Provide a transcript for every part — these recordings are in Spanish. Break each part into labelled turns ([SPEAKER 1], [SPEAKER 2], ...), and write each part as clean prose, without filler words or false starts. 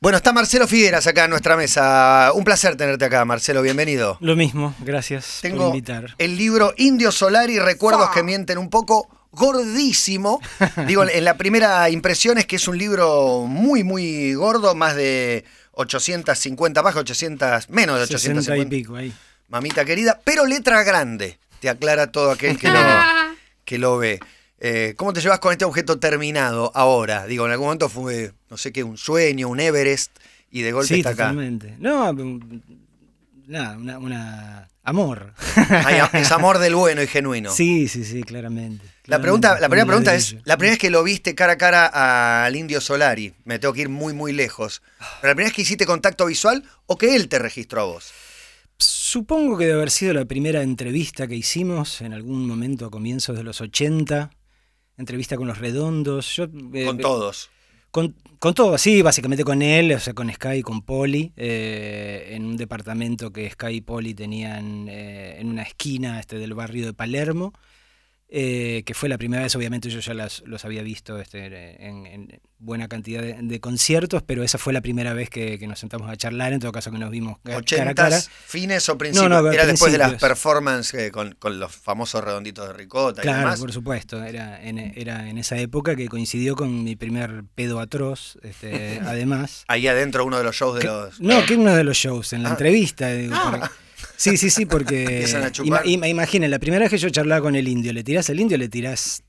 [SPEAKER 1] Bueno, está Marcelo Figueras acá en nuestra mesa. Un placer tenerte acá, Marcelo, bienvenido.
[SPEAKER 2] Lo mismo, gracias por invitar.
[SPEAKER 1] El libro Indio Solari, Recuerdos que mienten un poco, gordísimo. Digo, en la primera impresión es que es un libro muy, muy gordo, más de 850 páginas, 800, menos de 850.
[SPEAKER 2] 60 y pico ahí.
[SPEAKER 1] Mamita querida, pero letra grande, te aclara todo aquel que lo ve. ¿Cómo te llevas con este objeto terminado ahora? Digo, en algún momento fue, no sé qué, un sueño, un Everest, y de golpe
[SPEAKER 2] sí,
[SPEAKER 1] está
[SPEAKER 2] totalmente.
[SPEAKER 1] Acá.
[SPEAKER 2] No, nada, amor.
[SPEAKER 1] Es amor del bueno y genuino.
[SPEAKER 2] Sí, claramente.
[SPEAKER 1] La primera pregunta es, la primera vez que lo viste cara a cara al Indio Solari, me tengo que ir muy, muy lejos, ¿pero la primera vez que hiciste contacto visual o que él te registró a vos?
[SPEAKER 2] Supongo que debe haber sido la primera entrevista que hicimos en algún momento a comienzos de los 80. Entrevista con Los Redondos.
[SPEAKER 1] Con todos.
[SPEAKER 2] Con todo, sí, básicamente con él, o sea, con Sky y con Poli, en un departamento que Sky y Poli tenían en una esquina del barrio de Palermo, que fue la primera vez, obviamente yo ya los había visto en buena cantidad de conciertos, pero esa fue la primera vez que nos sentamos a charlar, en todo caso que nos vimos cara a cara.
[SPEAKER 1] ¿Fines o principios?
[SPEAKER 2] No,
[SPEAKER 1] era
[SPEAKER 2] principios.
[SPEAKER 1] Después de las performances con los famosos redonditos de ricota y
[SPEAKER 2] claro,
[SPEAKER 1] demás.
[SPEAKER 2] Por supuesto, era en esa época que coincidió con mi primer pedo atroz, además.
[SPEAKER 1] Ahí adentro uno de los shows de los...
[SPEAKER 2] No, que uno de los shows, en la entrevista, digo, Sí, porque imaginen, la primera vez que yo charlaba con el Indio, le tirás al Indio, le tirás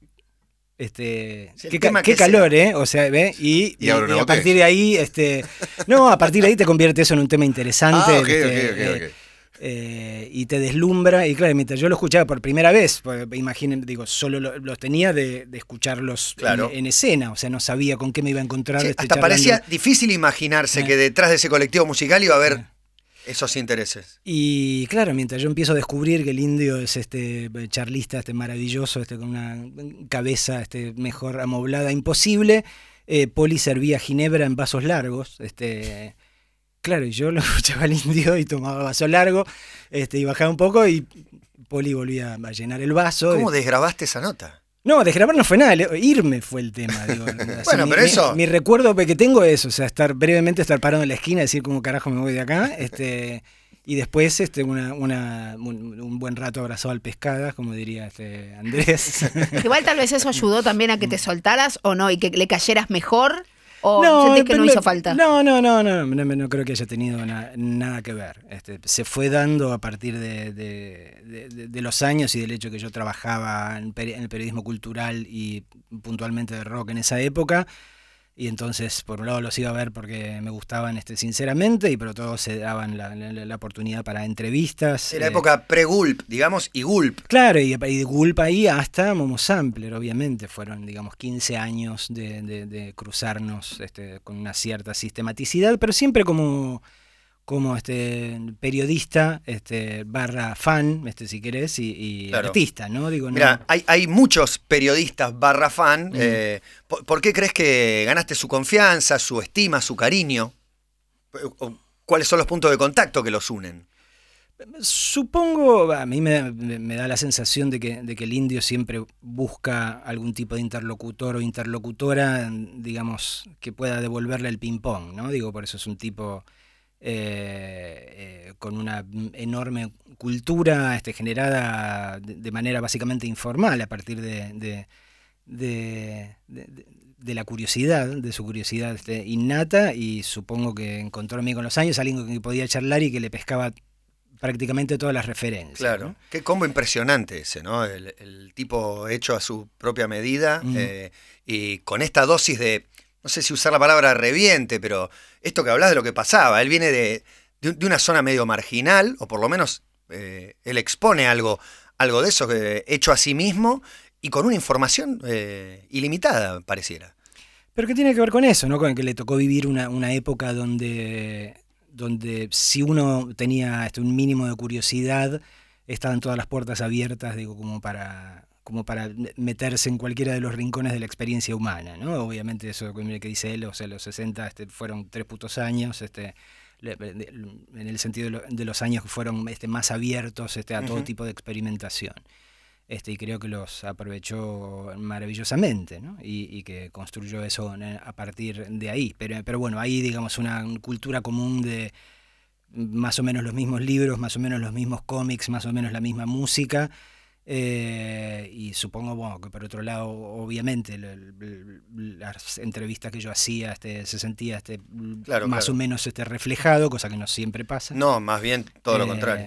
[SPEAKER 2] qué calor, o sea, ¿ve? Y a partir de ahí, a partir de ahí te convierte eso en un tema interesante.
[SPEAKER 1] Okay.
[SPEAKER 2] Y te deslumbra, y claro, mientras yo lo escuchaba por primera vez, imaginen, digo, solo los tenía de escucharlos en escena, o sea, no sabía con qué me iba a encontrar.
[SPEAKER 1] Sí, hasta parecía difícil imaginarse que detrás de ese colectivo musical iba a haber esos intereses.
[SPEAKER 2] Y claro, mientras yo empiezo a descubrir que el Indio es charlista maravilloso, con una cabeza mejor amoblada imposible, Poli servía ginebra en vasos largos, claro, y yo lo escuchaba al Indio y tomaba vaso largo, y bajaba un poco y Poli volvía a llenar el vaso.
[SPEAKER 1] ¿Cómo desgrabaste esa nota?
[SPEAKER 2] No, desgrabar no fue nada, irme fue el tema. Digo,
[SPEAKER 1] bueno, pero eso...
[SPEAKER 2] Mi recuerdo que tengo es, o sea, brevemente estar parado en la esquina, decir cómo carajo me voy de acá, y después un buen rato abrazado al pescadas, como diría Andrés.
[SPEAKER 3] Igual tal vez eso ayudó también a que te soltaras o no, y que le cayeras mejor. ¿O sentís que no hizo falta?
[SPEAKER 2] No creo que haya tenido nada que ver. Se fue dando a partir de los años y del hecho que yo trabajaba en el periodismo cultural y puntualmente de rock en esa época. Y entonces, por un lado, los iba a ver porque me gustaban sinceramente, y por otro lado se daban la oportunidad para entrevistas.
[SPEAKER 1] Era época pre-Gulp, digamos, y Gulp.
[SPEAKER 2] Claro, y de Gulp ahí hasta Momo Sampler, obviamente. Fueron, digamos, 15 años de cruzarnos con una cierta sistematicidad, pero siempre como periodista barra fan, si querés, y claro. Artista, ¿no? Digo,
[SPEAKER 1] Mirá, hay muchos periodistas barra fan. ¿Por qué crees que ganaste su confianza, su estima, su cariño? ¿Cuáles son los puntos de contacto que los unen?
[SPEAKER 2] Supongo, a mí me da la sensación de que el Indio siempre busca algún tipo de interlocutor o interlocutora, digamos, que pueda devolverle el ping-pong, ¿no? Digo, por eso es un tipo... con una enorme cultura generada de manera básicamente informal a partir de la curiosidad, de su curiosidad innata, y supongo que encontró a mí con los años alguien con quien podía charlar y que le pescaba prácticamente todas las referencias.
[SPEAKER 1] Claro, ¿no? Qué combo impresionante ese, ¿no? El tipo hecho a su propia medida y con esta dosis de... No sé si usar la palabra reviente, pero esto que hablas de lo que pasaba, él viene de una zona medio marginal, o por lo menos él expone algo de eso hecho a sí mismo y con una información ilimitada, pareciera.
[SPEAKER 2] Pero ¿qué tiene que ver con eso, no? Con que le tocó vivir una época donde si uno tenía un mínimo de curiosidad, estaban todas las puertas abiertas, digo, como para meterse en cualquiera de los rincones de la experiencia humana, ¿no? Obviamente eso que dice él, o sea, los 60 fueron 3 putos años, en el sentido de los años que fueron más abiertos a todo tipo de experimentación. y creo que los aprovechó maravillosamente, ¿no? Y que construyó eso a partir de ahí. Pero bueno, ahí digamos una cultura común de más o menos los mismos libros, más o menos los mismos cómics, más o menos la misma música. Y supongo, bueno, que por otro lado, obviamente, las entrevistas que yo hacía se sentía más o menos reflejado, cosa que no siempre pasa.
[SPEAKER 1] No, más bien todo lo contrario.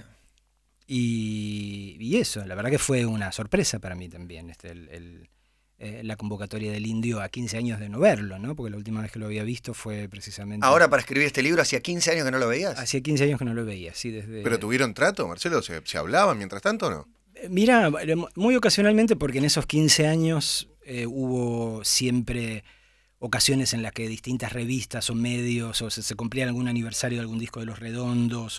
[SPEAKER 2] Y eso, la verdad que fue una sorpresa para mí también, la convocatoria del Indio a 15 años de no verlo, ¿no? Porque la última vez que lo había visto fue precisamente...
[SPEAKER 1] Ahora, para escribir este libro, ¿hacía 15 años que no lo veías?
[SPEAKER 2] Hacía 15 años que no lo veía, sí, desde...
[SPEAKER 4] ¿Pero tuvieron trato, Marcelo? ¿Se hablaban mientras tanto o no?
[SPEAKER 2] Mira, muy ocasionalmente, porque en esos 15 años hubo siempre ocasiones en las que distintas revistas o medios, o se cumplía algún aniversario de algún disco de Los Redondos,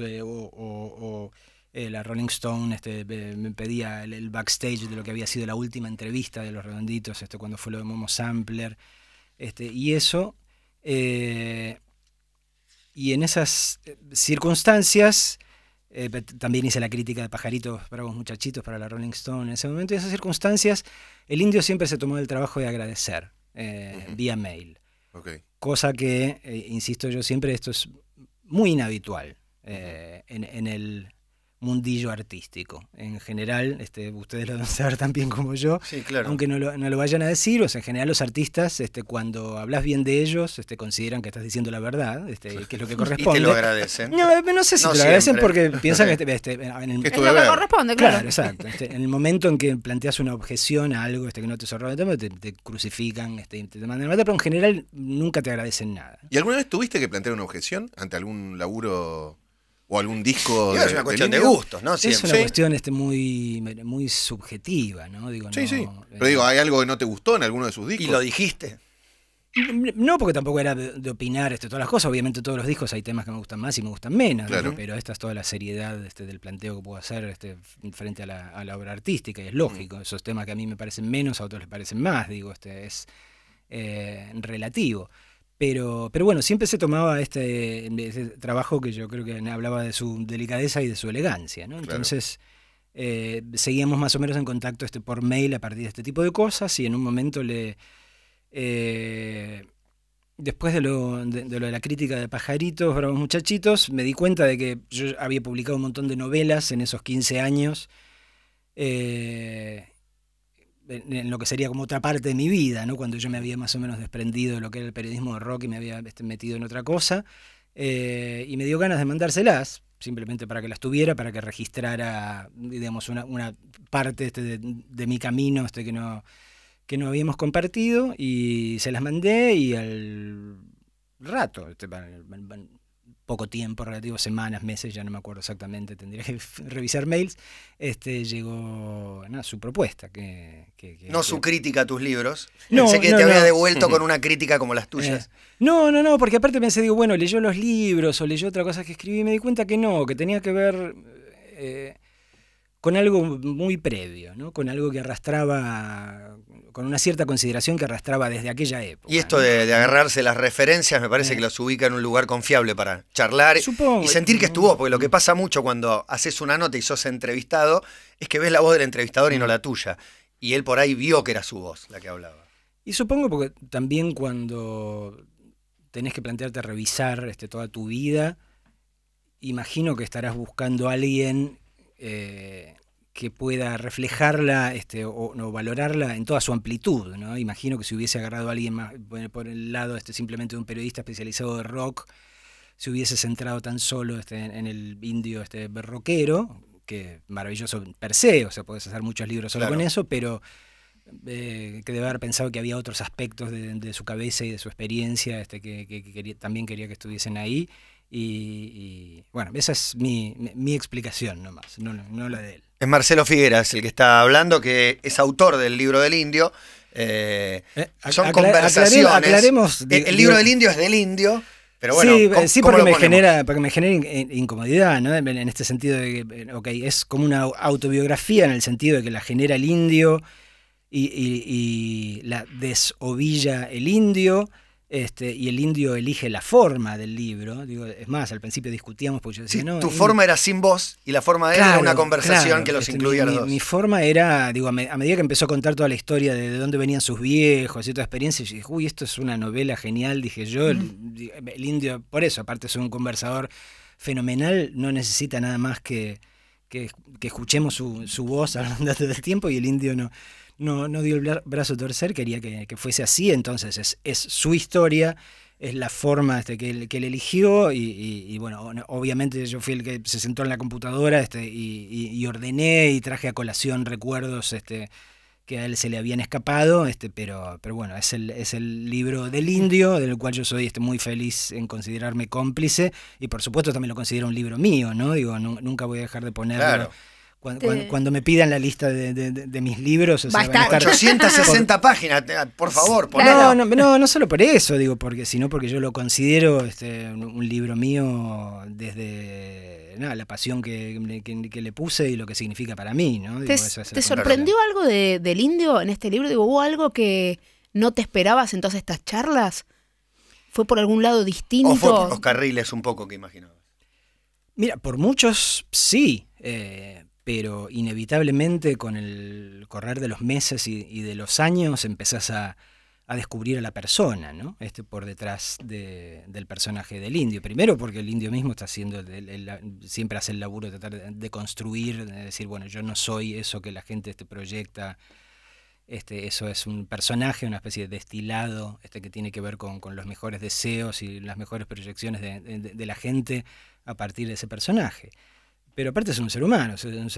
[SPEAKER 2] la Rolling Stone me pedía el backstage de lo que había sido la última entrevista de Los Redonditos, cuando fue lo de Momo Sampler, y eso, y en esas circunstancias también hice la crítica de Pajaritos, Bravos Muchachitos para la Rolling Stone. En ese momento, en esas circunstancias, el Indio siempre se tomó el trabajo de agradecer vía mail, cosa que, insisto yo siempre, esto es muy inhabitual en el mundillo artístico. En general, ustedes lo deben saber tan bien como yo,
[SPEAKER 1] sí, claro.
[SPEAKER 2] Aunque no lo vayan a decir, en general los artistas, cuando hablas bien de ellos, consideran que estás diciendo la verdad, que es lo que corresponde.
[SPEAKER 1] Y te lo agradecen.
[SPEAKER 2] No sé si te lo agradecen porque piensan que
[SPEAKER 3] es lo que corresponde, claro.
[SPEAKER 2] Claro, exacto. En el momento en que planteas una objeción a algo que no te zorra te crucifican, te mandan a matar, pero en general nunca te agradecen nada.
[SPEAKER 4] ¿Y alguna vez tuviste que plantear una objeción ante algún laburo o algún disco?
[SPEAKER 1] Es una cuestión de gustos, ¿no?
[SPEAKER 2] Es una cuestión muy subjetiva, ¿no?
[SPEAKER 4] Sí. Pero digo, ¿hay algo que no te gustó en alguno de sus discos?
[SPEAKER 1] ¿Y lo dijiste?
[SPEAKER 2] No, porque tampoco era de opinar todas las cosas. Obviamente todos los discos hay temas que me gustan más y me gustan menos,
[SPEAKER 4] claro.
[SPEAKER 2] Pero esta es toda la seriedad del planteo que puedo hacer frente a la obra artística, y es lógico. Esos temas que a mí me parecen menos, a otros les parecen más, es relativo. Pero bueno, siempre se tomaba este trabajo que yo creo que hablaba de su delicadeza y de su elegancia, ¿no? Entonces seguíamos más o menos en contacto por mail a partir de este tipo de cosas, y en un momento después de lo de la crítica de Pajaritos, Bravos Muchachitos, me di cuenta de que yo había publicado un montón de novelas en esos 15 años, en lo que sería como otra parte de mi vida, ¿no? Cuando yo me había más o menos desprendido de lo que era el periodismo de rock y me había metido en otra cosa, y me dio ganas de mandárselas, simplemente para que las tuviera, para que registrara, digamos, una parte de mi camino que no habíamos compartido, y se las mandé, y al rato, poco tiempo, relativo, semanas, meses, ya no me acuerdo exactamente, tendría que revisar mails, llegó su propuesta.
[SPEAKER 1] No su crítica a tus libros.
[SPEAKER 2] No,
[SPEAKER 1] Pensé que te había devuelto con una crítica como las tuyas.
[SPEAKER 2] No, porque aparte pensé, bueno, leyó los libros o leyó otra cosa que escribí, y me di cuenta que no, que tenía que ver con algo muy previo, ¿no? Con algo que arrastraba, con una cierta consideración que arrastraba desde aquella época.
[SPEAKER 1] Y esto de agarrarse las referencias me parece que los ubica en un lugar confiable para charlar.
[SPEAKER 2] Supongo,
[SPEAKER 1] y sentir que es tu voz, porque lo que pasa mucho cuando haces una nota y sos entrevistado es que ves la voz del entrevistador y no la tuya. Y él por ahí vio que era su voz la que hablaba.
[SPEAKER 2] Y supongo porque también cuando tenés que plantearte revisar toda tu vida, imagino que estarás buscando a alguien que pueda reflejarla o valorarla en toda su amplitud, ¿no? Imagino que si hubiese agarrado a alguien más por el lado simplemente de un periodista especializado de rock, se hubiese centrado tan solo en el Indio rockero, que maravilloso per se, o sea, podés hacer muchos libros solo con eso, pero que debe haber pensado que había otros aspectos de su cabeza y de su experiencia que también quería que estuviesen ahí. Y bueno, esa es mi explicación nomás, no la de él.
[SPEAKER 1] Es Marcelo Figueras el que está hablando, que es autor del libro del Indio. Son conversaciones.
[SPEAKER 2] Aclaremos,
[SPEAKER 1] el libro del Indio es del Indio, pero bueno,
[SPEAKER 2] sí, porque me genera incomodidad, ¿no? En este sentido de que, es como una autobiografía en el sentido de que la genera el Indio y la desovilla el Indio. y el indio elige la forma del libro. Digo, es más, al principio discutíamos porque yo decía,
[SPEAKER 1] Sí,
[SPEAKER 2] no,
[SPEAKER 1] tu forma era sin voz y la forma de él era una conversación que los incluía a los dos.
[SPEAKER 2] Mi forma era, digo, a medida que empezó a contar toda la historia de dónde venían sus viejos y toda experiencia, yo dije, uy, esto es una novela genial, dije yo, el indio, por eso, aparte es un conversador fenomenal, no necesita nada más que escuchemos su voz hablando todo el tiempo, y el indio no dio el brazo a torcer, quería que fuese así. Entonces es su historia, es la forma que él eligió, y bueno, obviamente yo fui el que se sentó en la computadora y ordené y traje a colación recuerdos que a él se le habían escapado, pero bueno, es el libro del indio, del cual yo soy muy feliz en considerarme cómplice, y por supuesto también lo considero un libro mío, ¿no? Digo, nunca voy a dejar de ponerlo.
[SPEAKER 1] Claro.
[SPEAKER 2] Cuando me pidan la lista de mis libros, o sea,
[SPEAKER 3] Va a estar
[SPEAKER 1] 860 páginas, por favor, ponelo.
[SPEAKER 2] No solo por eso, digo, sino porque yo lo considero un libro mío desde la pasión que le puse y lo que significa para mí, ¿no? Digo,
[SPEAKER 3] ¿Te sorprendió algo del indio en este libro? Digo, ¿hubo algo que no te esperabas en todas estas charlas? ¿Fue por algún lado distinto?
[SPEAKER 1] ¿O fue por los carriles un poco que imaginabas?
[SPEAKER 2] Mira, por muchos sí, pero inevitablemente con el correr de los meses y de los años empezás a descubrir a la persona, ¿no? Por detrás del personaje del indio. Primero porque el indio mismo está haciendo, siempre hace el laburo de tratar de construir, de decir, bueno, yo no soy eso que la gente proyecta, eso es un personaje, una especie de destilado que tiene que ver con los mejores deseos y las mejores proyecciones de la gente a partir de ese personaje. Pero aparte es un ser humano,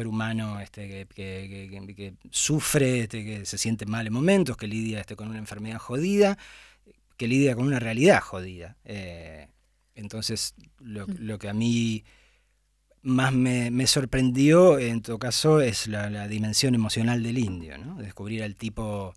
[SPEAKER 2] que sufre, que se siente mal en momentos, que lidia con una enfermedad jodida, que lidia con una realidad jodida. Entonces, lo que a mí más me sorprendió, en todo caso, es la dimensión emocional del indio, ¿no? Descubrir al tipo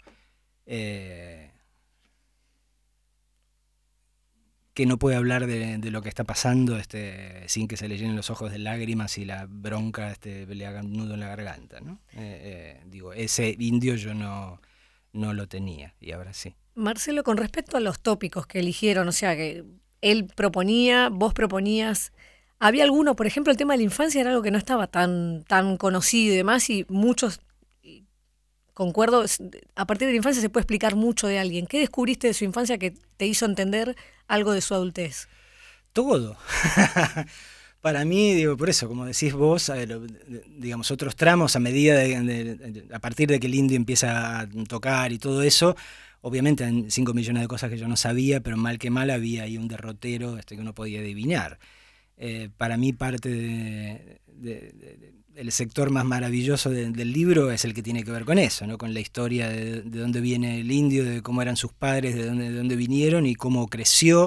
[SPEAKER 2] que no puede hablar de lo que está pasando sin que se le llenen los ojos de lágrimas y la bronca le haga un nudo en la garganta, ¿no? Digo, ese indio yo no lo tenía, y ahora sí.
[SPEAKER 5] Marcelo, con respecto a los tópicos que eligieron, o sea, que él proponía, vos proponías, ¿había alguno, por ejemplo, el tema de la infancia era algo que no estaba tan conocido y demás, y muchos, concuerdo, a partir de la infancia se puede explicar mucho de alguien? ¿Qué descubriste de su infancia que te hizo entender algo de su adultez?
[SPEAKER 2] Todo. Para mí, digo, por eso, como decís vos, digamos, otros tramos a medida a partir de que el indio empieza a tocar y todo eso, obviamente hay 5 millones de cosas que yo no sabía, pero mal que mal había ahí un derrotero que uno podía adivinar. Para mí parte el sector más maravilloso del libro es el que tiene que ver con eso, ¿no? Con la historia de dónde viene el indio, de cómo eran sus padres, de dónde vinieron y cómo creció.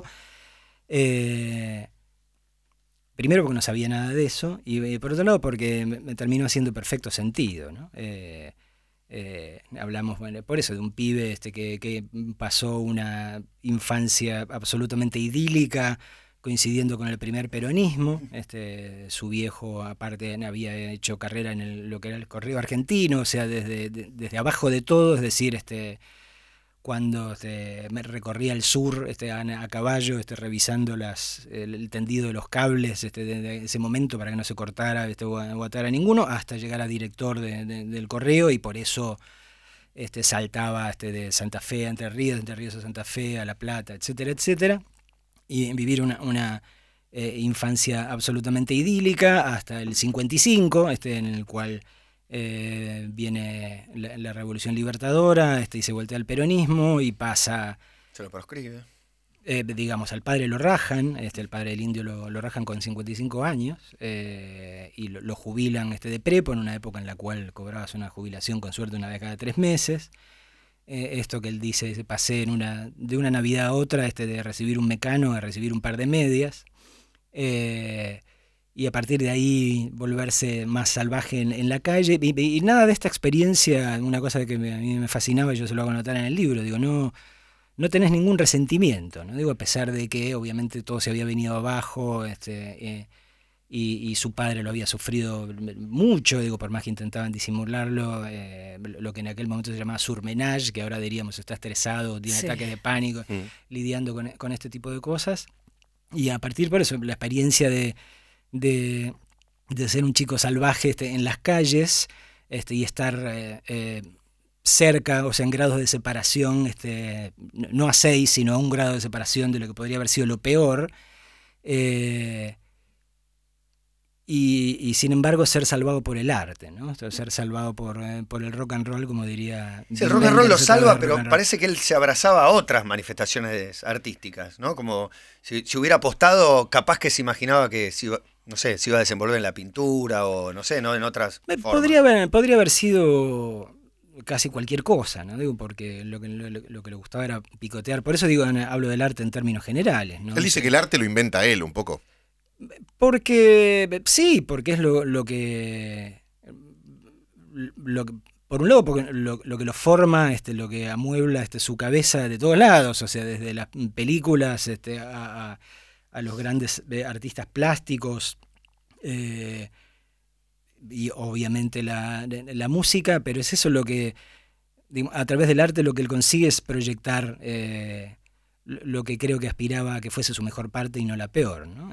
[SPEAKER 2] Primero porque no sabía nada de eso, y por otro lado porque me terminó haciendo perfecto sentido, ¿no? Hablamos, bueno, por eso, de un pibe que pasó una infancia absolutamente idílica, coincidiendo con el primer peronismo. Su viejo, aparte, había hecho carrera en lo que era el Correo Argentino, o sea, desde abajo de todo, es decir, cuando me recorría el sur a caballo, revisando el tendido de los cables de ese momento para que no se cortara o atara ninguno, hasta llegar a director del Correo, y por eso saltaba de Santa Fe a Entre Ríos a Santa Fe, a La Plata, etcétera, etcétera, y vivir una infancia absolutamente idílica hasta el 55, en el cual viene la Revolución Libertadora, y se voltea al peronismo y pasa...
[SPEAKER 1] Se lo proscribe.
[SPEAKER 2] Digamos, al padre lo rajan, el padre del indio lo rajan con 55 años, y lo jubilan de prepo, en una época en la cual cobrabas una jubilación con suerte una vez cada 3 meses. Esto que él dice, pasé de una Navidad a otra, de recibir un mecano a recibir un par de medias, y a partir de ahí volverse más salvaje en la calle, y nada de esta experiencia, una cosa que a mí me fascinaba, y yo se lo hago notar en el libro, digo, no tenés ningún resentimiento, ¿no? Digo, a pesar de que obviamente todo se había venido abajo, y su padre lo había sufrido mucho, digo, por más que intentaban disimularlo, lo que en aquel momento se llamaba surmenage, que ahora diríamos está estresado, tiene ataques de pánico, lidiando con este tipo de cosas. Y a partir por eso, la experiencia de ser un chico salvaje en las calles y estar cerca, o sea, en grados de separación, no a 6, sino a 1 grado de separación de lo que podría haber sido lo peor. Y sin embargo ser salvado por el arte, ¿no? Ser salvado por el rock and roll, como diría...
[SPEAKER 1] Sí, el rock and roll lo salva, pero parece que él se abrazaba a otras manifestaciones artísticas, ¿no? Como si hubiera apostado, capaz que se imaginaba que se iba a desenvolver en la pintura o, no sé, ¿no? En otras formas.
[SPEAKER 2] Podría haber sido casi cualquier cosa, ¿no? Digo, porque lo que le gustaba era picotear. Por eso digo, hablo del arte en términos generales, ¿no?
[SPEAKER 4] Él dice que el arte lo inventa él un poco.
[SPEAKER 2] Porque es por un lado, porque lo que lo forma, lo que amuebla su cabeza de todos lados, o sea, desde las películas a los grandes artistas plásticos, y obviamente la música, pero es eso lo que, a través del arte, lo que él consigue es proyectar lo que creo que aspiraba a que fuese su mejor parte y no la peor, ¿no?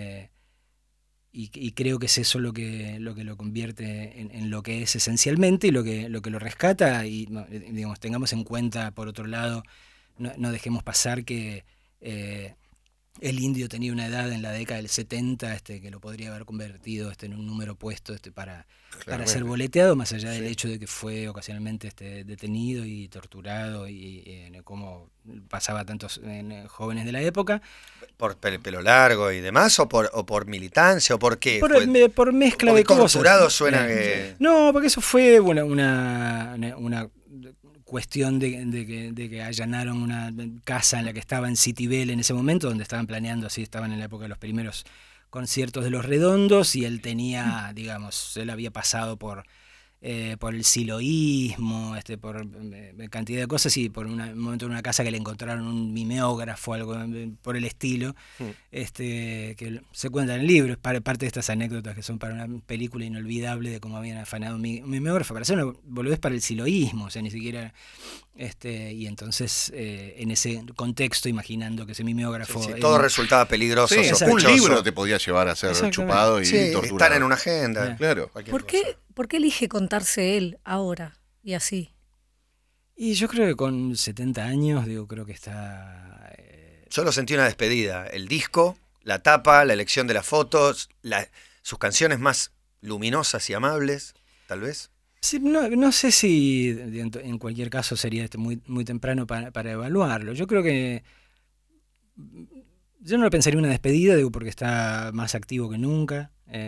[SPEAKER 2] Y creo que es eso lo que lo convierte en lo que es esencialmente y lo que lo rescata. Y digamos, tengamos en cuenta, por otro lado, no dejemos pasar que el Indio tenía una edad en la década del 70 que lo podría haber convertido en un número puesto para ser boleteado, más allá del hecho de que fue ocasionalmente detenido y torturado y como pasaba a tantos jóvenes de la época.
[SPEAKER 1] ¿Por pelo largo y demás? ¿O por militancia? ¿O por qué?
[SPEAKER 2] Por mezcla de cosas.
[SPEAKER 1] Torturado suena que...
[SPEAKER 2] No, porque eso fue una cuestión de que allanaron una casa en la que estaba en City Bell en ese momento, donde estaban planeando, estaban en la época de los primeros conciertos de Los Redondos, y él tenía, digamos, él había pasado por el siloísmo, por cantidad de cosas, y por un momento en una casa que le encontraron un mimeógrafo, algo por el estilo, que se cuenta en el libro. Es parte de estas anécdotas que son para una película inolvidable de cómo habían afanado un mimeógrafo para hacer una boludez para el siloísmo, o sea, ni siquiera... y entonces, en ese contexto, imaginando que ese mimeógrafo...
[SPEAKER 1] Sí, todo resultaba peligroso, sospechoso.
[SPEAKER 4] Un libro te podía llevar a ser chupado y torturado.
[SPEAKER 1] Estar en una agenda.
[SPEAKER 4] Claro.
[SPEAKER 5] ¿Por qué elige contarse él ahora y así?
[SPEAKER 2] Y yo creo que con 70 años, creo que está...
[SPEAKER 1] Yo lo sentí una despedida. El disco, la tapa, la elección de las fotos, sus canciones más luminosas y amables, tal vez.
[SPEAKER 2] Sí, no sé si en cualquier caso sería muy, muy temprano para evaluarlo. Yo creo que... Yo no lo pensaría una despedida, porque está más activo que nunca.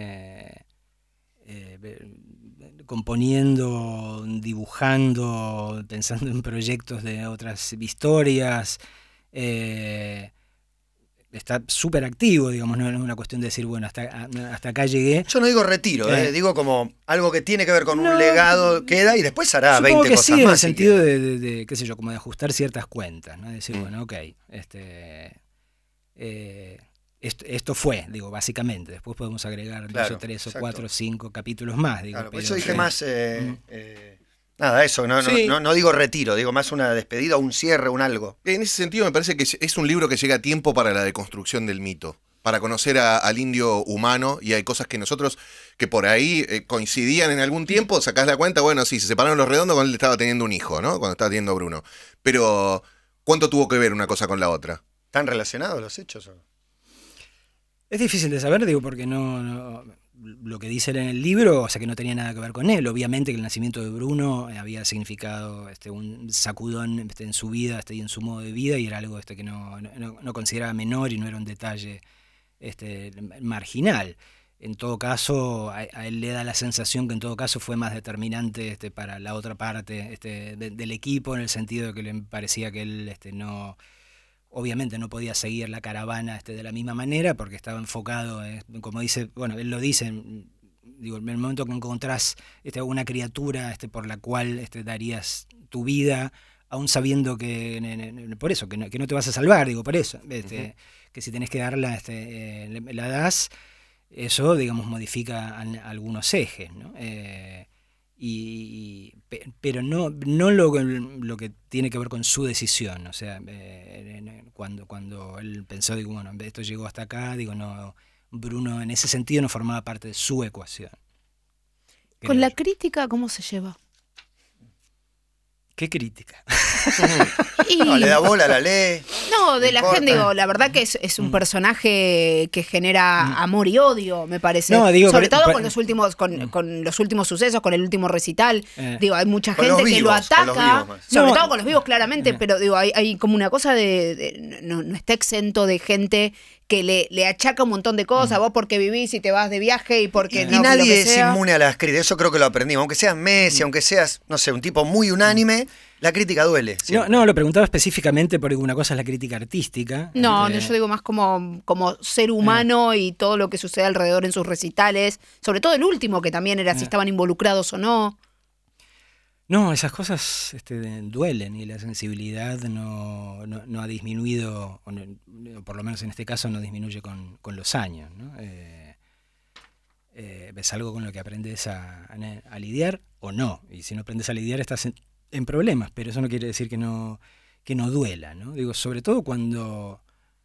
[SPEAKER 2] Componiendo, dibujando, pensando en proyectos de otras historias. Está súper activo, digamos, no es una cuestión de decir, bueno, hasta acá llegué.
[SPEAKER 1] Yo no digo retiro, digo como algo que tiene que ver con un legado, queda y después hará 20
[SPEAKER 2] que
[SPEAKER 1] cosas
[SPEAKER 2] sí,
[SPEAKER 1] más.
[SPEAKER 2] En el sentido de qué sé yo, como de ajustar ciertas cuentas, ¿no? De decir, bueno, ok, esto fue, básicamente. Después podemos agregar 2 o 3 o 4 o 5 capítulos más.
[SPEAKER 1] Claro,
[SPEAKER 2] pero
[SPEAKER 1] eso dije más... Nada, eso, no digo retiro, digo más una despedida, un cierre, un algo.
[SPEAKER 4] En ese sentido me parece que es un libro que llega a tiempo para la deconstrucción del mito, para conocer al indio humano, y hay cosas que nosotros, que por ahí coincidían en algún tiempo, sacás la cuenta, bueno, sí, se separaron Los Redondos cuando él estaba teniendo un hijo, ¿no? Cuando estaba teniendo a Bruno. Pero, ¿cuánto tuvo que ver una cosa con la otra?
[SPEAKER 1] ¿Están relacionados los hechos?
[SPEAKER 2] Es difícil de saber, porque no lo que dice él en el libro, o sea, que no tenía nada que ver con él. Obviamente que el nacimiento de Bruno había significado un sacudón en su vida y en su modo de vida, y era algo que no consideraba menor y no era un detalle marginal. En todo caso, a él le da la sensación que en todo caso fue más determinante para la otra parte del equipo, en el sentido de que le parecía que él obviamente no podía seguir la caravana de la misma manera, porque estaba enfocado, como dice, bueno, él lo dice, en el momento que encontrás una criatura por la cual darías tu vida, aún sabiendo que, por eso, que no te vas a salvar, por eso, que si tenés que darla, la das. eso, digamos, modifica algunos ejes, ¿no? Pero no lo que tiene que ver con su decisión. O sea, cuando él pensó, digo, bueno, esto llegó hasta acá, digo, no, Bruno en ese sentido no formaba parte de su ecuación.
[SPEAKER 3] Con la crítica, ¿cómo se lleva?
[SPEAKER 2] ¿Qué crítica?
[SPEAKER 1] No, le da bola, la lee.
[SPEAKER 3] No, de
[SPEAKER 1] le
[SPEAKER 3] la
[SPEAKER 1] importa.
[SPEAKER 3] gente, digo, la verdad que es un personaje que genera amor y odio, me parece.
[SPEAKER 2] No, digo,
[SPEAKER 3] sobre todo
[SPEAKER 2] pero-
[SPEAKER 3] con los últimos sucesos, con el último recital. Digo, hay mucha
[SPEAKER 1] Con
[SPEAKER 3] gente
[SPEAKER 1] los
[SPEAKER 3] que lo
[SPEAKER 1] vivos, con los
[SPEAKER 3] ataca,
[SPEAKER 1] vivos más.
[SPEAKER 3] sobre
[SPEAKER 2] No.
[SPEAKER 3] todo con los vivos, claramente, pero digo, hay como una cosa no está exento de gente que le achaca un montón de cosas, vos porque vivís y te vas de viaje y porque
[SPEAKER 1] Y
[SPEAKER 3] no,
[SPEAKER 1] nadie
[SPEAKER 3] lo que
[SPEAKER 1] es
[SPEAKER 3] sea.
[SPEAKER 1] inmune a las críticas, eso creo que lo aprendimos. Aunque seas Messi, aunque seas, no sé, un tipo muy unánime, la crítica duele.
[SPEAKER 2] No, lo preguntaba específicamente porque una cosa es la crítica artística.
[SPEAKER 3] No, yo digo más como ser humano y todo lo que sucede alrededor en sus recitales, sobre todo el último, que también era si estaban involucrados o no.
[SPEAKER 2] No, esas cosas duelen y la sensibilidad no ha disminuido, o por lo menos en este caso no disminuye con los años, ¿no? Es algo con lo que aprendes a lidiar o no, y si no aprendes a lidiar estás en problemas, pero eso no quiere decir que no duela, ¿no? Digo, sobre todo cuando...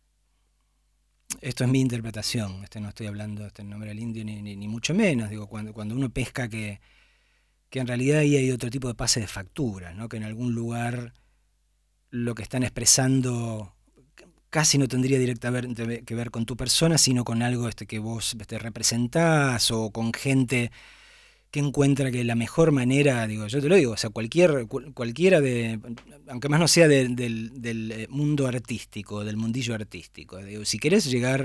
[SPEAKER 2] Esto es mi interpretación, no estoy hablando en nombre del indio ni mucho menos, digo, cuando uno pesca que en realidad ahí hay otro tipo de pase de factura, ¿no? Que en algún lugar lo que están expresando casi no tendría directamente que ver con tu persona, sino con algo que vos representás, o con gente que encuentra que la mejor manera, digo, yo te lo digo, o sea, cualquiera de, aunque más no sea del mundo artístico, del mundillo artístico, digo, si querés llegar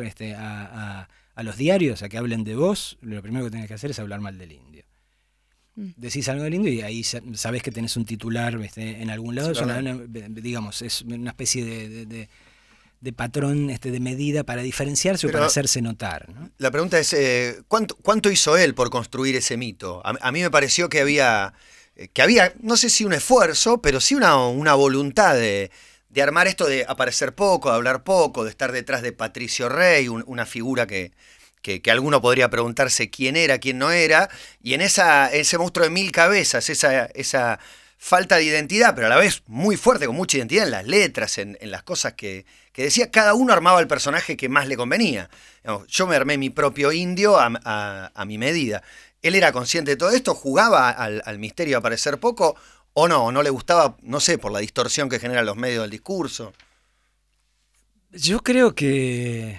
[SPEAKER 2] a los diarios a que hablen de vos, lo primero que tenés que hacer es hablar mal del indio. Decís algo del indio y ahí sabés que tenés un titular en algún lado,
[SPEAKER 1] Sí,
[SPEAKER 2] digamos, es una especie de patrón de medida para diferenciarse,
[SPEAKER 1] pero
[SPEAKER 2] o para hacerse notar, ¿no?
[SPEAKER 1] La pregunta es, ¿cuánto hizo él por construir ese mito? A mí me pareció que había, no sé si un esfuerzo, pero sí una voluntad de armar esto de aparecer poco, de hablar poco, de estar detrás de Patricio Rey, una figura que alguno podría preguntarse quién era, quién no era, y en ese monstruo de mil cabezas, esa falta de identidad, pero a la vez muy fuerte, con mucha identidad en las letras, en las cosas que decía, cada uno armaba el personaje que más le convenía. Digamos, yo me armé mi propio indio a mi medida. ¿Él era consciente de todo esto? ¿Jugaba al misterio de aparecer poco? ¿O no le gustaba, no sé, por la distorsión que generan los medios del discurso?
[SPEAKER 2] Yo creo que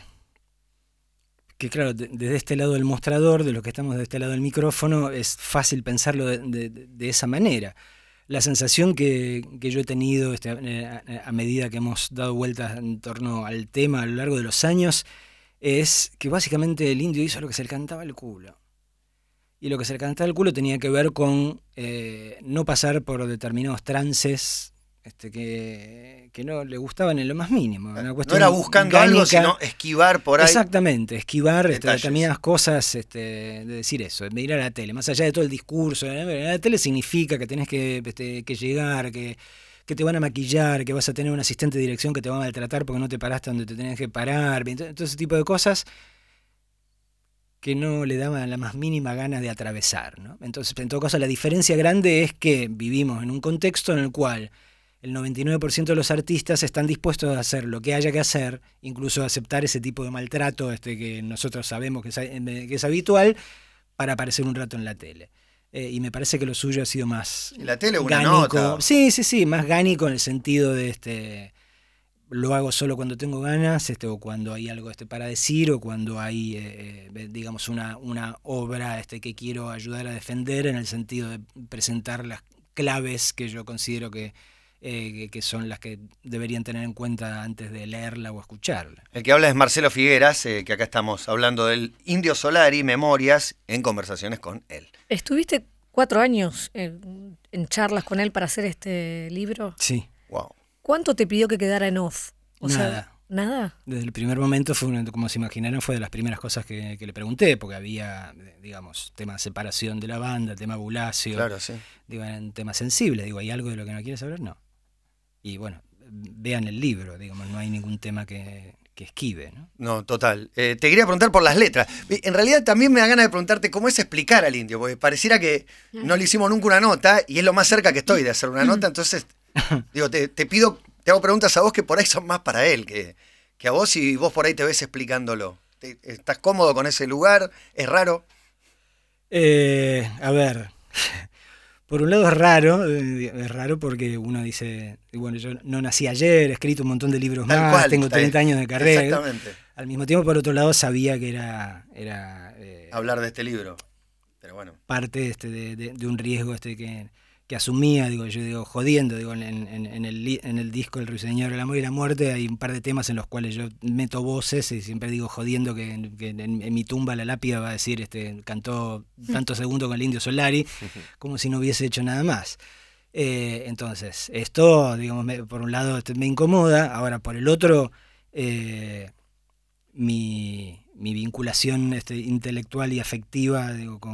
[SPEAKER 2] claro, desde este lado del mostrador, de los que estamos de este lado del micrófono, es fácil pensarlo de esa manera. La sensación que yo he tenido a medida que hemos dado vueltas en torno al tema a lo largo de los años es que básicamente el indio hizo lo que se le cantaba el culo. Y lo que se le cantaba el culo tenía que ver con no pasar por determinados trances que no le gustaban en lo más mínimo. Una
[SPEAKER 1] No
[SPEAKER 2] cuestión
[SPEAKER 1] era buscando algo,
[SPEAKER 2] gánica.
[SPEAKER 1] sino esquivar por ahí.
[SPEAKER 2] Exactamente, esquivar
[SPEAKER 1] detalles.
[SPEAKER 2] determinadas cosas, de decir eso, de ir a la tele. Más allá de todo el discurso, la tele significa que tenés que llegar, que te van a maquillar, que vas a tener un asistente de dirección que te va a maltratar porque no te paraste donde te tenías que parar. Todo ese tipo de cosas que no le daban la más mínima gana de atravesar, ¿no? Entonces, en todo caso, la diferencia grande es que vivimos en un contexto en el cual el 99% de los artistas están dispuestos a hacer lo que haya que hacer, incluso a aceptar ese tipo de maltrato que nosotros sabemos que es habitual, para aparecer un rato en la tele. Y me parece que lo suyo ha sido más
[SPEAKER 1] En la tele una
[SPEAKER 2] gánico.
[SPEAKER 1] nota.
[SPEAKER 2] Sí, más gánico en el sentido de lo hago solo cuando tengo ganas, o cuando hay algo para decir, o cuando hay, digamos, una obra que quiero ayudar a defender, en el sentido de presentar las claves que yo considero que son las que deberían tener en cuenta antes de leerla o escucharla.
[SPEAKER 1] El que habla es Marcelo Figueras, que acá estamos hablando del Indio Solari, Memorias, en conversaciones con él.
[SPEAKER 5] ¿Estuviste 4 años en charlas con él para hacer este libro?
[SPEAKER 2] Sí.
[SPEAKER 1] Wow.
[SPEAKER 5] ¿Cuánto te pidió que quedara en off?
[SPEAKER 2] Nada.
[SPEAKER 5] ¿Nada?
[SPEAKER 2] Desde el primer momento, como se imaginaron, fue de las primeras cosas que le pregunté, porque había, digamos, tema de separación de la banda, tema Bulacio.
[SPEAKER 1] Claro, sí.
[SPEAKER 2] Digo, eran temas sensibles. Digo, ¿hay algo de lo que no quieres hablar? No. Y bueno, vean el libro, digamos, no hay ningún tema que esquive, ¿no?
[SPEAKER 1] No, total. Te quería preguntar por las letras. En realidad también me da ganas de preguntarte cómo es explicar al indio, porque pareciera que no le hicimos nunca una nota y es lo más cerca que estoy de hacer una nota, entonces digo, te pido, te hago preguntas a vos que por ahí son más para él que a vos y vos por ahí te ves explicándolo. ¿Estás cómodo con ese lugar? ¿Es raro?
[SPEAKER 2] A ver, por un lado es raro porque uno dice, bueno, yo no nací ayer, he escrito un montón de libros
[SPEAKER 1] Tal
[SPEAKER 2] más,
[SPEAKER 1] cual,
[SPEAKER 2] tengo 30 años de carrera.
[SPEAKER 1] Exactamente.
[SPEAKER 2] Al mismo tiempo, por otro lado, sabía que era
[SPEAKER 1] Hablar de este libro. Pero bueno.
[SPEAKER 2] parte de un riesgo que asumía, yo digo, jodiendo, en el disco El Ruiseñor, el amor y la muerte hay un par de temas en los cuales yo meto voces y siempre digo jodiendo que en mi tumba la lápida va a decir, cantó tantos segundos con el Indio Solari, como si no hubiese hecho nada más. Entonces, esto, digamos, por un lado me incomoda, ahora por el otro, mi vinculación intelectual y afectiva,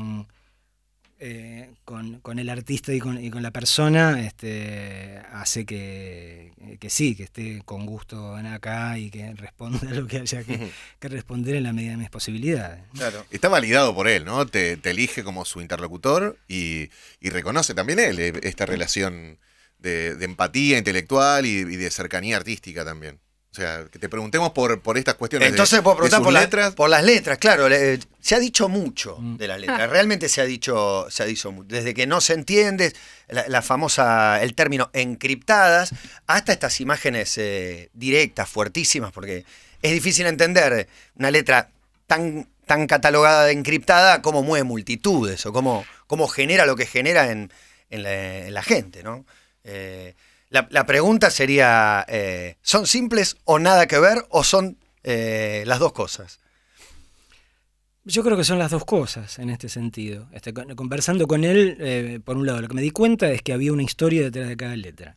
[SPEAKER 2] con el artista y con la persona, hace que sí, que esté con gusto acá y que responda lo que haya que responder en la medida de mis posibilidades.
[SPEAKER 1] Claro.
[SPEAKER 4] Está validado por él, ¿no? Te elige como su interlocutor y reconoce también él esta relación de empatía intelectual y de cercanía artística también. O sea, que te preguntemos por estas cuestiones.
[SPEAKER 1] Entonces puedo preguntar
[SPEAKER 4] sus letras.
[SPEAKER 1] por las letras, claro. Se ha dicho mucho de las letras. Realmente se ha dicho mucho. Desde que no se entiende, la famosa, el término encriptadas, hasta estas imágenes directas, fuertísimas, porque es difícil entender una letra tan catalogada de encriptada, cómo mueve multitudes o cómo genera lo que genera en la gente, ¿no? La pregunta sería, ¿son simples o nada que ver o son las dos cosas?
[SPEAKER 2] Yo creo que son las dos cosas en este sentido. Conversando con él, por un lado, lo que me di cuenta es que había una historia detrás de cada letra.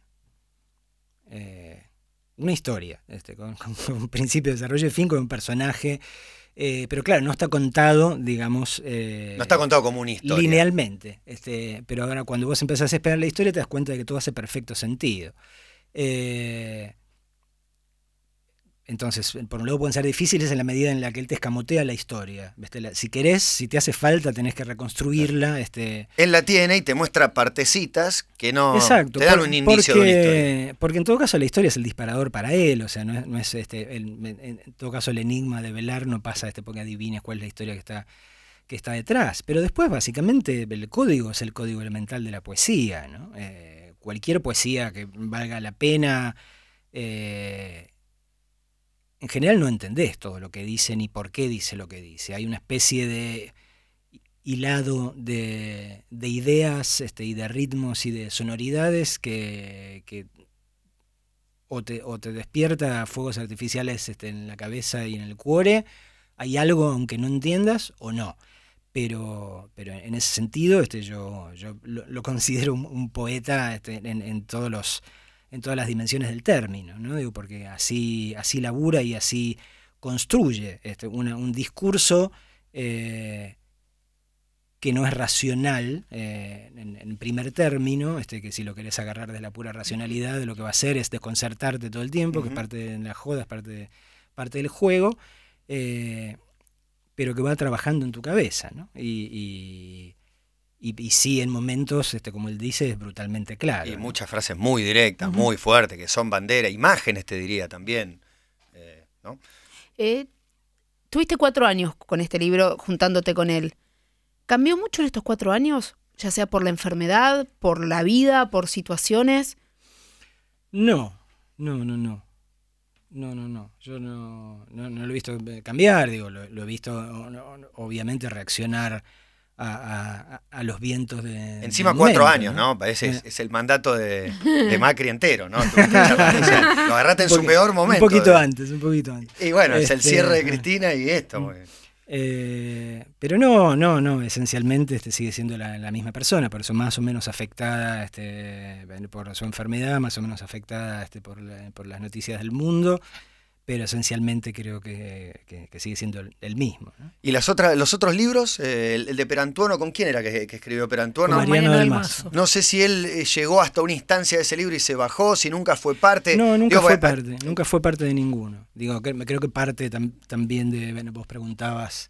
[SPEAKER 2] Una historia, con principio, desarrollo y fin, con un personaje. Pero claro, no está contado, digamos...
[SPEAKER 1] no está contado como una historia.
[SPEAKER 2] Linealmente. Pero ahora cuando vos empezás a esperar la historia te das cuenta de que todo hace perfecto sentido. Entonces, por un lado pueden ser difíciles en la medida en la que él te escamotea la historia. Si querés, si te hace falta, tenés que reconstruirla.
[SPEAKER 1] Él la tiene y te muestra partecitas que no
[SPEAKER 2] Exacto,
[SPEAKER 1] te dan un indicio de una historia.
[SPEAKER 2] Porque en todo caso la historia es el disparador para él, o sea, no es en todo caso el enigma de velar no pasa porque adivines cuál es la historia que está detrás. Pero después, básicamente, el código es el código elemental de la poesía, ¿no? Cualquier poesía que valga la pena... en general no entendés todo lo que dice ni por qué dice lo que dice. Hay una especie de hilado de ideas y de ritmos y de sonoridades que o te despierta fuegos artificiales en la cabeza y en el cuore. Hay algo aunque no entiendas o no. Pero en ese sentido yo lo considero un poeta en todas las dimensiones del término, ¿no? Porque así labura y así construye un discurso que no es racional en primer término, que si lo querés agarrar de la pura racionalidad, de lo que va a hacer es desconcertarte todo el tiempo, que es parte de la joda, es parte del juego, pero que va trabajando en tu cabeza, ¿no? Y sí, en momentos, como él dice, es brutalmente claro.
[SPEAKER 1] Y muchas frases muy directas, muy fuertes, que son bandera, imágenes te diría también, ¿no?
[SPEAKER 3] Tuviste 4 años con este libro, juntándote con él. ¿Cambió mucho en estos 4 años? Ya sea por la enfermedad, por la vida, por situaciones.
[SPEAKER 2] No. Yo no lo he visto cambiar, lo he visto obviamente reaccionar a los vientos de...
[SPEAKER 1] Encima 4 años, ¿no? Parece es el mandato de Macri entero, ¿no? Lo agarraste en su peor momento.
[SPEAKER 2] Un poquito antes.
[SPEAKER 1] Y bueno, es el cierre de Cristina y esto.
[SPEAKER 2] Pero no, esencialmente sigue siendo la misma persona, por eso más o menos afectada por su enfermedad, más o menos afectada por las noticias del mundo, pero esencialmente creo que sigue siendo el mismo, ¿no?
[SPEAKER 1] ¿Y los otros libros? El de Perantuono, ¿con quién era que escribió Perantuono?
[SPEAKER 2] Con Mariano del Mazo.
[SPEAKER 1] No sé si él llegó hasta una instancia de ese libro y se bajó, si nunca fue parte.
[SPEAKER 2] No, nunca fue parte, nunca fue parte de ninguno. Digo, creo que parte también de, bueno, vos preguntabas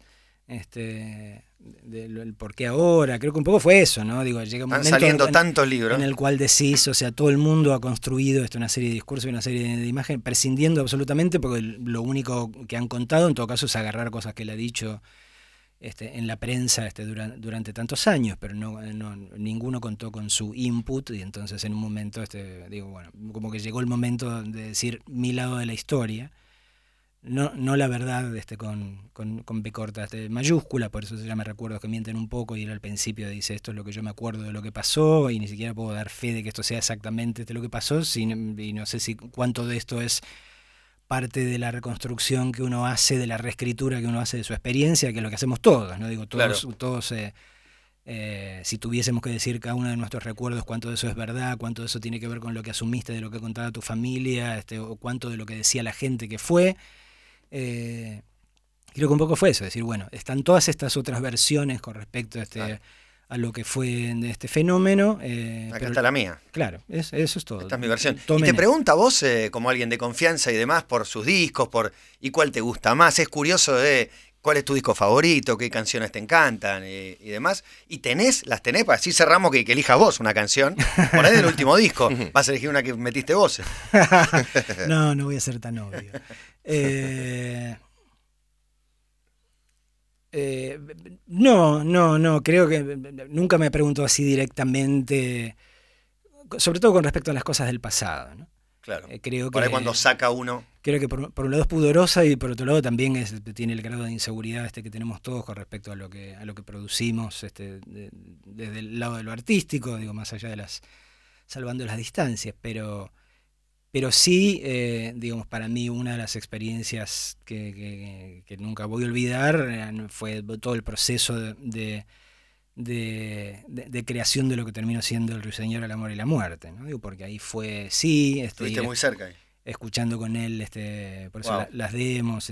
[SPEAKER 2] del por qué ahora, creo que un poco fue eso, ¿no? Digo, llega un
[SPEAKER 1] Están
[SPEAKER 2] momento
[SPEAKER 1] saliendo tantos libros
[SPEAKER 2] en el cual decís, o sea, todo el mundo ha construido una serie de discursos y una serie de imágenes, prescindiendo absolutamente, porque lo único que han contado en todo caso es agarrar cosas que él ha dicho en la prensa durante tantos años, pero ninguno contó con su input, y entonces en un momento, digo, bueno, como que llegó el momento de decir mi lado de la historia. No la verdad con B corta, mayúscula, por eso se llama Recuerdos que mienten un poco, y él al principio dice esto es lo que yo me acuerdo de lo que pasó, y ni siquiera puedo dar fe de que esto sea exactamente lo que pasó, y no sé si cuánto de esto es parte de la reconstrucción que uno hace, de la reescritura que uno hace de su experiencia, que es lo que hacemos todos, ¿no? Digo, todos si tuviésemos que decir cada uno de nuestros recuerdos cuánto de eso es verdad, cuánto de eso tiene que ver con lo que asumiste de lo que contaba tu familia, o cuánto de lo que decía la gente que fue. Creo que un poco fue eso, decir, bueno, están todas estas otras versiones con respecto a lo que fue de este fenómeno.
[SPEAKER 1] Acá está la mía.
[SPEAKER 2] Claro, eso es todo.
[SPEAKER 1] Esta es mi versión. Y te pregunta a vos, como alguien de confianza y demás, por sus discos, y cuál te gusta más. Es curioso de cuál es tu disco favorito, qué canciones te encantan y demás. Y las tenés, para así cerramos que elijas vos una canción. Por ahí del último disco. Vas a elegir una que metiste vos.
[SPEAKER 2] No voy a ser tan obvio. No, creo que nunca me pregunto así directamente, sobre todo con respecto a las cosas del pasado, ¿no?
[SPEAKER 1] Claro.
[SPEAKER 2] Creo
[SPEAKER 1] por
[SPEAKER 2] que
[SPEAKER 1] ahí cuando saca uno.
[SPEAKER 2] Creo que por un lado es pudorosa, y por otro lado también tiene el grado de inseguridad que tenemos todos con respecto a lo que producimos desde el lado de lo artístico, digo, más allá de salvando las distancias, pero sí, digamos, para mí una de las experiencias que nunca voy a olvidar fue todo el proceso de creación de lo que terminó siendo El Ruiseñor, el amor y la muerte, ¿no? Digo, porque ahí fue, sí,
[SPEAKER 1] estuviste muy cerca ahí.
[SPEAKER 2] Escuchando con él, por eso
[SPEAKER 1] wow.
[SPEAKER 2] las demos,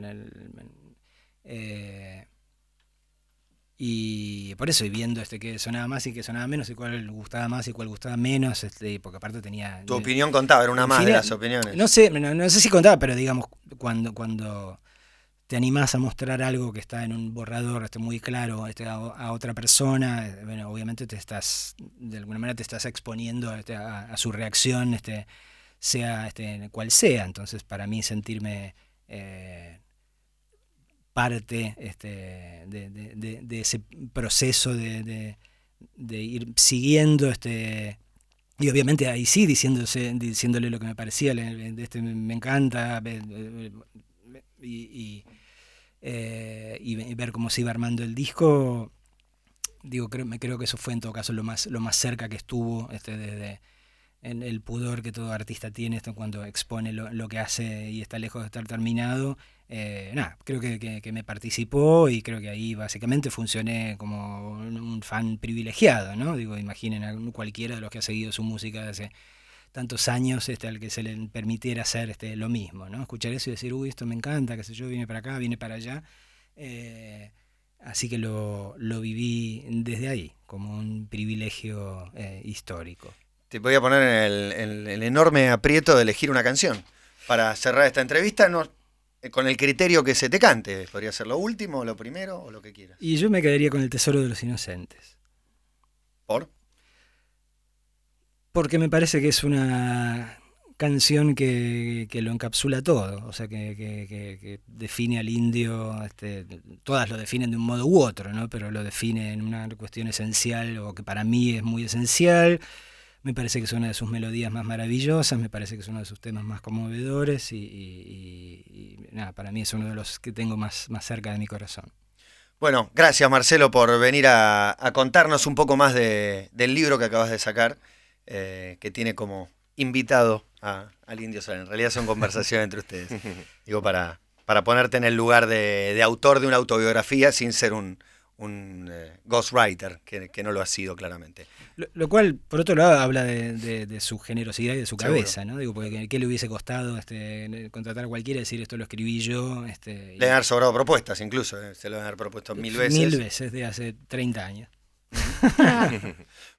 [SPEAKER 2] y por eso, y viendo que sonaba más y que sonaba menos, y cuál gustaba más y cuál gustaba menos, porque aparte tenía...
[SPEAKER 1] Tu opinión contaba, era una más de las opiniones.
[SPEAKER 2] No sé si contaba, pero digamos, cuando te animás a mostrar algo que está en un borrador muy claro a otra persona, bueno, obviamente de alguna manera te estás exponiendo a su reacción, sea cual sea. Entonces, para mí sentirme parte de ese proceso de ir siguiendo y obviamente ahí sí diciéndole lo que me parecía, me encanta, y ver cómo se iba armando el disco. Digo, creo que eso fue en todo caso lo más cerca que estuvo desde el pudor que todo artista tiene cuando expone lo que hace y está lejos de estar terminado. Creo que me participó, y creo que ahí básicamente funcioné como un fan privilegiado, ¿no? Digo, imaginen a cualquiera de los que ha seguido su música desde tantos años al que se le permitiera hacer lo mismo, ¿no? Escuchar eso y decir, uy, esto me encanta, qué sé yo, viene para acá, viene para allá. Así que lo viví desde ahí, como un privilegio histórico.
[SPEAKER 1] Te voy a poner en el enorme aprieto de elegir una canción para cerrar esta entrevista, con el criterio que se te cante. Podría ser lo último, lo primero o lo que quieras.
[SPEAKER 2] Y yo me quedaría con El Tesoro de los Inocentes.
[SPEAKER 1] ¿Por?
[SPEAKER 2] Porque me parece que es una canción que lo encapsula todo, o sea, que define al indio, todas lo definen de un modo u otro, ¿no? Pero lo define en una cuestión esencial, o que para mí es muy esencial. Me parece que es una de sus melodías más maravillosas, me parece que es uno de sus temas más conmovedores, y para mí es uno de los que tengo más cerca de mi corazón.
[SPEAKER 1] Bueno, gracias Marcelo por venir a contarnos un poco más del libro que acabas de sacar, que tiene como invitado al Indio Solari. En realidad son conversaciones entre ustedes. Digo, para ponerte en el lugar de autor de una autobiografía sin ser un ghostwriter, que no lo ha sido claramente.
[SPEAKER 2] Lo cual, por otro lado, habla de su generosidad y de su
[SPEAKER 1] Seguro.
[SPEAKER 2] cabeza, ¿no? Digo, porque ¿qué le hubiese costado contratar a cualquiera y decir esto lo escribí yo?
[SPEAKER 1] Le han sobrado propuestas, incluso, se lo han propuesto 1000 veces.
[SPEAKER 2] 1000 veces de hace 30 años.